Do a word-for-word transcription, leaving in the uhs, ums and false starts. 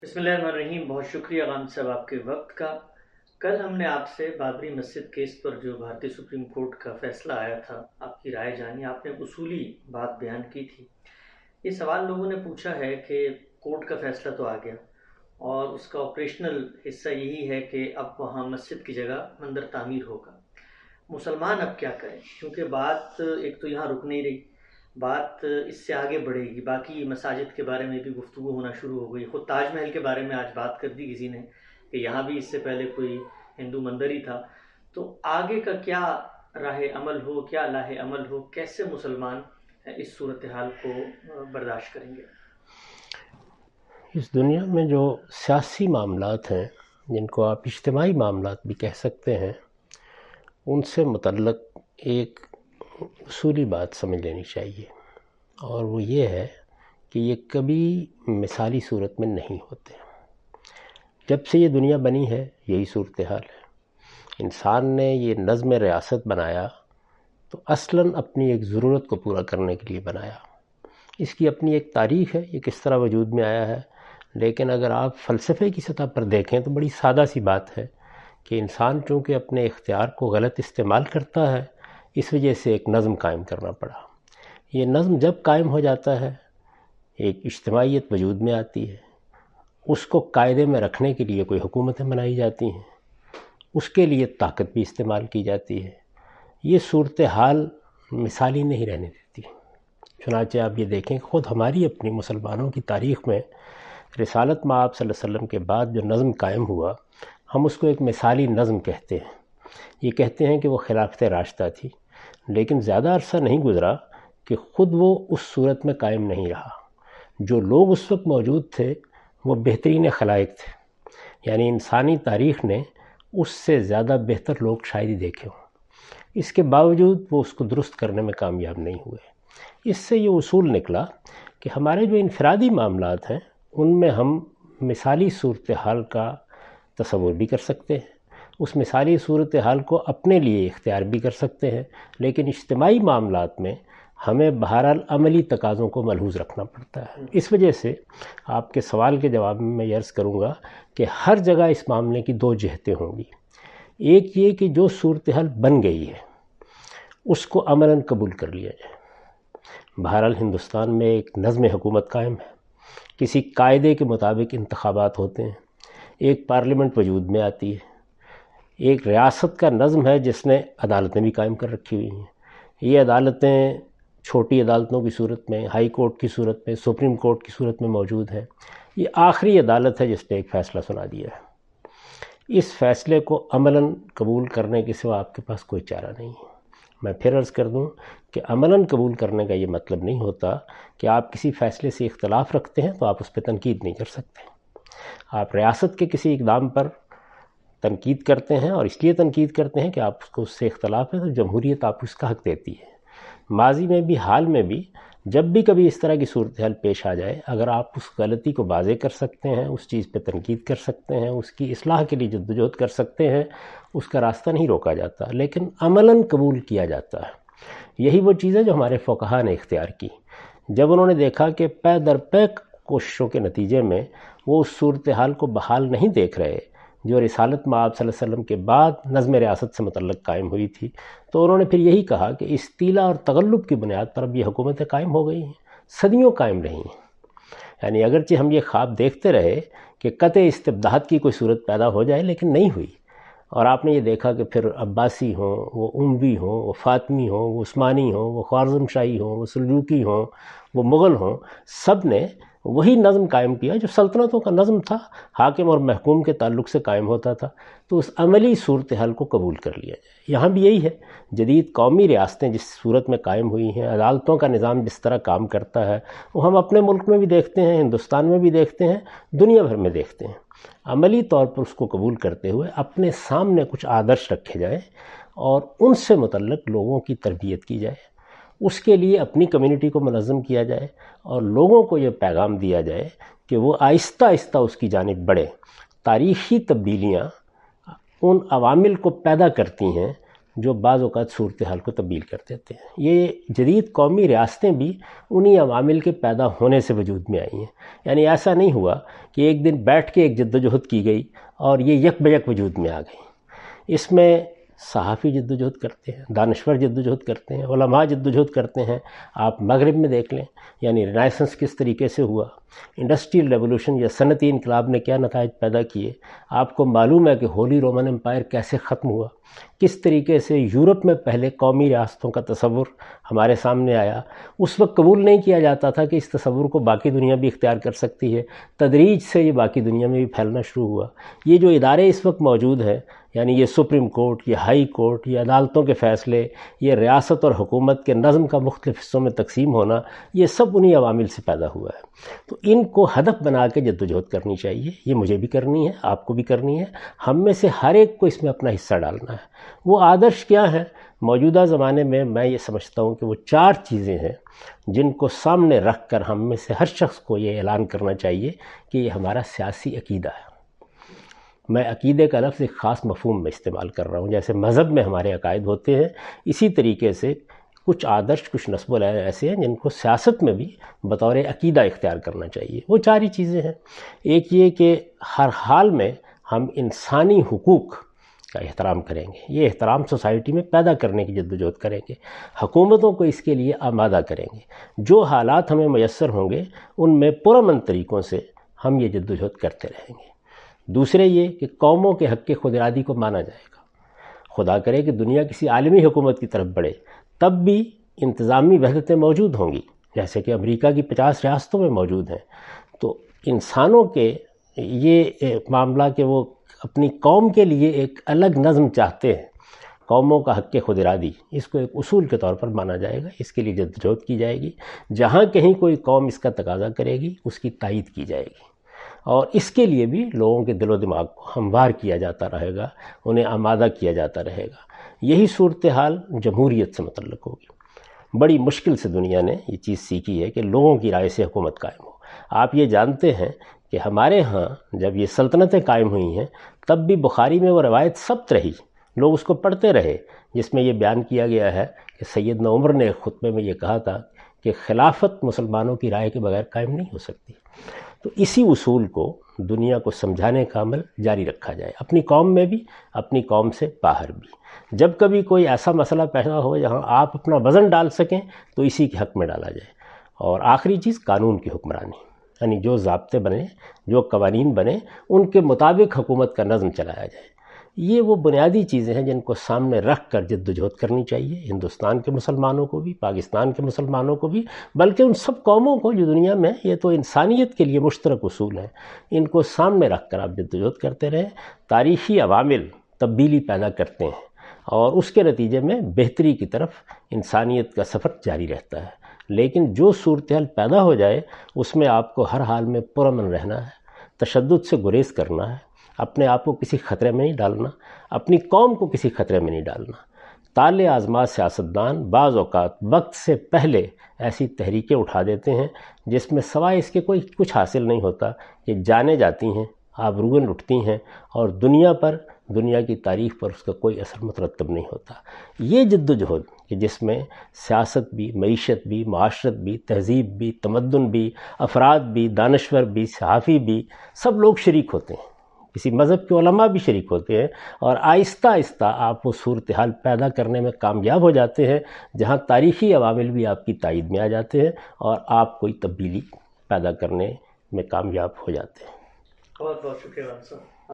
بسم اللہ الرحمن الرحیم. بہت شکریہ غام صاحب آپ کے وقت کا. کل ہم نے آپ سے بابری مسجد کیس پر جو بھارتی سپریم کورٹ کا فیصلہ آیا تھا آپ کی رائے جانی. آپ نے اصولی بات بیان کی تھی. یہ سوال لوگوں نے پوچھا ہے کہ کورٹ کا فیصلہ تو آ گیا اور اس کا آپریشنل حصہ یہی ہے کہ اب وہاں مسجد کی جگہ مندر تعمیر ہوگا. مسلمان اب کیا کریں؟ کیونکہ بات ایک تو یہاں رک نہیں رہی, بات اس سے آگے بڑھے گی. باقی مساجد کے بارے میں بھی گفتگو ہونا شروع ہو گئی. خود تاج محل کے بارے میں آج بات کر دی کسی نے کہ یہاں بھی اس سے پہلے کوئی ہندو مندر ہی تھا. تو آگے کا کیا راہ عمل ہو, کیا لاہ عمل ہو, کیسے مسلمان اس صورتحال کو برداشت کریں گے؟ اس دنیا میں جو سیاسی معاملات ہیں جن کو آپ اجتماعی معاملات بھی کہہ سکتے ہیں, ان سے متعلق ایک اصولی بات سمجھ لینی چاہیے, اور وہ یہ ہے کہ یہ کبھی مثالی صورت میں نہیں ہوتے. جب سے یہ دنیا بنی ہے یہی صورتحال ہے. انسان نے یہ نظم ریاست بنایا تو اصلاً اپنی ایک ضرورت کو پورا کرنے کے لیے بنایا. اس کی اپنی ایک تاریخ ہے, یہ کس طرح وجود میں آیا ہے. لیکن اگر آپ فلسفے کی سطح پر دیکھیں تو بڑی سادہ سی بات ہے کہ انسان چونکہ اپنے اختیار کو غلط استعمال کرتا ہے, اس وجہ سے ایک نظم قائم کرنا پڑا. یہ نظم جب قائم ہو جاتا ہے ایک اجتماعیت وجود میں آتی ہے. اس کو قاعدے میں رکھنے کے لیے کوئی حکومتیں بنائی جاتی ہیں, اس کے لیے طاقت بھی استعمال کی جاتی ہے. یہ صورتحال مثالی نہیں رہنے دیتی. چنانچہ آپ یہ دیکھیں کہ خود ہماری اپنی مسلمانوں کی تاریخ میں رسالت مآب صلی اللہ علیہ وسلم کے بعد جو نظم قائم ہوا, ہم اس کو ایک مثالی نظم کہتے ہیں. یہ کہتے ہیں کہ وہ خلافت راشدہ تھی, لیکن زیادہ عرصہ نہیں گزرا کہ خود وہ اس صورت میں قائم نہیں رہا. جو لوگ اس وقت موجود تھے وہ بہترین خلائق تھے, یعنی انسانی تاریخ نے اس سے زیادہ بہتر لوگ شاید ہی دیکھے ہوں. اس کے باوجود وہ اس کو درست کرنے میں کامیاب نہیں ہوئے. اس سے یہ اصول نکلا کہ ہمارے جو انفرادی معاملات ہیں ان میں ہم مثالی صورتحال کا تصور بھی کر سکتے ہیں, اس مثالی صورتحال کو اپنے لیے اختیار بھی کر سکتے ہیں, لیکن اجتماعی معاملات میں ہمیں بہرحال عملی تقاضوں کو ملحوظ رکھنا پڑتا ہے. اس وجہ سے آپ کے سوال کے جواب میں میں عرض کروں گا کہ ہر جگہ اس معاملے کی دو جہتیں ہوں گی. ایک یہ کہ جو صورتحال بن گئی ہے اس کو عملاً قبول کر لیا جائے. بہرحال ہندوستان میں ایک نظم حکومت قائم ہے, کسی قاعدے کے مطابق انتخابات ہوتے ہیں, ایک پارلیمنٹ وجود میں آتی ہے, ایک ریاست کا نظم ہے جس نے عدالتیں بھی قائم کر رکھی ہوئی ہیں. یہ عدالتیں چھوٹی عدالتوں کی صورت میں, ہائی کورٹ کی صورت میں, سپریم کورٹ کی صورت میں موجود ہیں. یہ آخری عدالت ہے جس نے ایک فیصلہ سنا دیا ہے. اس فیصلے کو عملاً قبول کرنے کے سوا آپ کے پاس کوئی چارہ نہیں ہے. میں پھر عرض کر دوں کہ عملاً قبول کرنے کا یہ مطلب نہیں ہوتا کہ آپ کسی فیصلے سے اختلاف رکھتے ہیں تو آپ اس پہ تنقید نہیں کر سکتے. آپ ریاست کے کسی اقدام پر تنقید کرتے ہیں اور اس لیے تنقید کرتے ہیں کہ آپ اس کو اس سے اختلاف ہے, تو جمہوریت آپ اس کا حق دیتی ہے. ماضی میں بھی حال میں بھی جب بھی کبھی اس طرح کی صورتحال پیش آ جائے, اگر آپ اس غلطی کو واضح کر سکتے ہیں, اس چیز پہ تنقید کر سکتے ہیں, اس کی اصلاح کے لیے جدوجہد کر سکتے ہیں, اس کا راستہ نہیں روکا جاتا, لیکن عملاً قبول کیا جاتا ہے. یہی وہ چیز ہے جو ہمارے فقہا نے اختیار کی. جب انہوں نے دیکھا کہ پے در پے کوششوں کے نتیجے میں وہ اس صورتحال کو بحال نہیں دیکھ رہے جو رسالت مآب صلی اللہ علیہ وسلم کے بعد نظم ریاست سے متعلق قائم ہوئی تھی, تو انہوں نے پھر یہی کہا کہ استیلا اور تغلب کی بنیاد پر اب یہ حکومتیں قائم ہو گئی ہیں, صدیوں قائم رہی ہیں. یعنی اگرچہ ہم یہ خواب دیکھتے رہے کہ قطع استبداد کی کوئی صورت پیدا ہو جائے, لیکن نہیں ہوئی. اور آپ نے یہ دیکھا کہ پھر عباسی ہوں, وہ اموی ہوں, وہ فاطمی ہوں, وہ عثمانی ہوں, وہ خوارزم شاہی ہوں, وہ سلجوقی ہوں, وہ مغل ہوں, سب نے وہی نظم قائم کیا جو سلطنتوں کا نظم تھا, حاکم اور محکوم کے تعلق سے قائم ہوتا تھا. تو اس عملی صورتحال کو قبول کر لیا جائے. یہاں بھی یہی ہے, جدید قومی ریاستیں جس صورت میں قائم ہوئی ہیں, عدالتوں کا نظام جس طرح کام کرتا ہے, وہ ہم اپنے ملک میں بھی دیکھتے ہیں, ہندوستان میں بھی دیکھتے ہیں, دنیا بھر میں دیکھتے ہیں. عملی طور پر اس کو قبول کرتے ہوئے اپنے سامنے کچھ آدرش رکھے جائیں اور ان سے متعلق لوگوں کی تربیت کی جائے. اس کے لیے اپنی کمیونٹی کو منظم کیا جائے اور لوگوں کو یہ پیغام دیا جائے کہ وہ آہستہ آہستہ اس کی جانب بڑھیں. تاریخی تبدیلیاں ان عوامل کو پیدا کرتی ہیں جو بعض اوقات صورتحال کو تبدیل کر دیتے ہیں۔ یہ جدید قومی ریاستیں بھی انہی عوامل کے پیدا ہونے سے وجود میں آئی ہیں، یعنی ایسا نہیں ہوا کہ ایک دن بیٹھ کے ایک جد و جہد کی گئی اور یہ یک بیک وجود میں آ گئی۔ اس میں صحافی جد و جہد کرتے ہیں، دانشور جد و جہد کرتے ہیں، علماء جد و جہد کرتے ہیں۔ آپ مغرب میں دیکھ لیں، یعنی رینیسنس کس طریقے سے ہوا، انڈسٹریل ریولوشن یا صنعتی انقلاب نے کیا نتائج پیدا کیے۔ آپ کو معلوم ہے کہ ہولی رومن امپائر کیسے ختم ہوا، کس طریقے سے یورپ میں پہلے قومی ریاستوں کا تصور ہمارے سامنے آیا۔ اس وقت قبول نہیں کیا جاتا تھا کہ اس تصور کو باقی دنیا بھی اختیار کر سکتی ہے، تدریج سے یہ باقی دنیا میں بھی پھیلنا شروع ہوا۔ یہ جو ادارے اس وقت موجود ہیں، یعنی یہ سپریم کورٹ، یہ ہائی کورٹ، یہ عدالتوں کے فیصلے، یہ ریاست اور حکومت کے نظم کا مختلف حصوں میں تقسیم ہونا، یہ سب انہی عوامل سے پیدا ہوا ہے۔ تو ان کو ہدف بنا کے جد و جہد کرنی چاہیے، یہ مجھے بھی کرنی ہے، آپ کو بھی کرنی ہے، ہم میں سے ہر ایک کو اس میں اپنا حصہ ڈالنا ہے۔ وہ آدرش کیا ہیں؟ موجودہ زمانے میں میں یہ سمجھتا ہوں کہ وہ چار چیزیں ہیں جن کو سامنے رکھ کر ہم میں سے ہر شخص کو یہ اعلان کرنا چاہیے کہ یہ ہمارا سیاسی عقیدہ ہے۔ میں عقیدے کا لفظ ایک خاص مفہوم میں استعمال کر رہا ہوں، جیسے مذہب میں ہمارے عقائد ہوتے ہیں، اسی طریقے سے کچھ آدرش، کچھ نصب العین ایسے ہیں جن کو سیاست میں بھی بطور عقیدہ اختیار کرنا چاہیے۔ وہ چار ہی چیزیں ہیں۔ ایک یہ کہ ہر حال میں ہم انسانی حقوق کا احترام کریں گے، یہ احترام سوسائٹی میں پیدا کرنے کی جد و جہد کریں گے، حکومتوں کو اس کے لیے آمادہ کریں گے۔ جو حالات ہمیں میسر ہوں گے ان میں پرامن طریقوں سے ہم یہ جد و جہد کرتے رہیں گے۔ دوسرے یہ کہ قوموں کے حق خود ارادی کو مانا جائے گا۔ خدا کرے کہ دنیا کسی عالمی حکومت کی طرف بڑھے، تب بھی انتظامی وحدتیں موجود ہوں گی، جیسے کہ امریکہ کی پچاس ریاستوں میں موجود ہیں۔ تو انسانوں کے یہ معاملہ کہ وہ اپنی قوم کے لیے ایک الگ نظم چاہتے ہیں، قوموں کا حق خود ارادی، اس کو ایک اصول کے طور پر مانا جائے گا، اس کے لیے جدوجہد کی جائے گی۔ جہاں کہیں کوئی قوم اس کا تقاضا کرے گی اس کی تائید کی جائے گی، اور اس کے لیے بھی لوگوں کے دل و دماغ کو ہموار کیا جاتا رہے گا، انہیں آمادہ کیا جاتا رہے گا۔ یہی صورتحال جمہوریت سے متعلق ہوگی۔ بڑی مشکل سے دنیا نے یہ چیز سیکھی ہے کہ لوگوں کی رائے سے حکومت قائم ہو۔ آپ یہ جانتے ہیں کہ ہمارے ہاں جب یہ سلطنتیں قائم ہوئی ہیں تب بھی بخاری میں وہ روایت ثبت رہی، لوگ اس کو پڑھتے رہے، جس میں یہ بیان کیا گیا ہے کہ سیدنا عمر نے ایک خطبے میں یہ کہا تھا کہ خلافت مسلمانوں کی رائے کے بغیر قائم نہیں ہو سکتی۔ تو اسی اصول کو دنیا کو سمجھانے کا عمل جاری رکھا جائے، اپنی قوم میں بھی، اپنی قوم سے باہر بھی۔ جب کبھی کوئی ایسا مسئلہ پیدا ہو جہاں آپ اپنا وزن ڈال سکیں تو اسی کے حق میں ڈالا جائے۔ اور آخری چیز قانون کی حکمرانی، یعنی جو ضابطے بنے، جو قوانین بنے، ان کے مطابق حکومت کا نظم چلایا جائے۔ یہ وہ بنیادی چیزیں ہیں جن کو سامنے رکھ کر جد و جہد کرنی چاہیے، ہندوستان کے مسلمانوں کو بھی، پاکستان کے مسلمانوں کو بھی، بلکہ ان سب قوموں کو جو دنیا میں، یہ تو انسانیت کے لیے مشترک اصول ہیں، ان کو سامنے رکھ کر آپ جد و جہد کرتے رہیں۔ تاریخی عوامل تبدیلی پیدا کرتے ہیں اور اس کے نتیجے میں بہتری کی طرف انسانیت کا سفر جاری رہتا ہے۔ لیکن جو صورتحال پیدا ہو جائے اس میں آپ کو ہر حال میں پرامن رہنا ہے، تشدد سے گریز کرنا ہے، اپنے آپ کو کسی خطرے میں نہیں ڈالنا، اپنی قوم کو کسی خطرے میں نہیں ڈالنا۔ طالع آزما سیاستدان بعض اوقات وقت سے پہلے ایسی تحریکیں اٹھا دیتے ہیں جس میں سوائے اس کے کوئی کچھ حاصل نہیں ہوتا، کہ جانے جاتی ہیں، آبروئیں لٹتی ہیں، اور دنیا پر، دنیا کی تاریخ پر اس کا کوئی اثر مترتب نہیں ہوتا۔ یہ جد و جہد کہ جس میں سیاست بھی، معیشت بھی، معاشرت بھی، تہذیب بھی، تمدن بھی، افراد بھی، دانشور بھی، صحافی بھی، سب لوگ شریک ہوتے ہیں، کسی مذہب کے علماء بھی شریک ہوتے ہیں، اور آہستہ آہستہ آپ وہ صورتحال پیدا کرنے میں کامیاب ہو جاتے ہیں جہاں تاریخی عوامل بھی آپ کی تائید میں آ جاتے ہیں اور آپ کوئی تبدیلی پیدا کرنے میں کامیاب ہو جاتے ہیں۔ بہت بہت شکریہ صاحب۔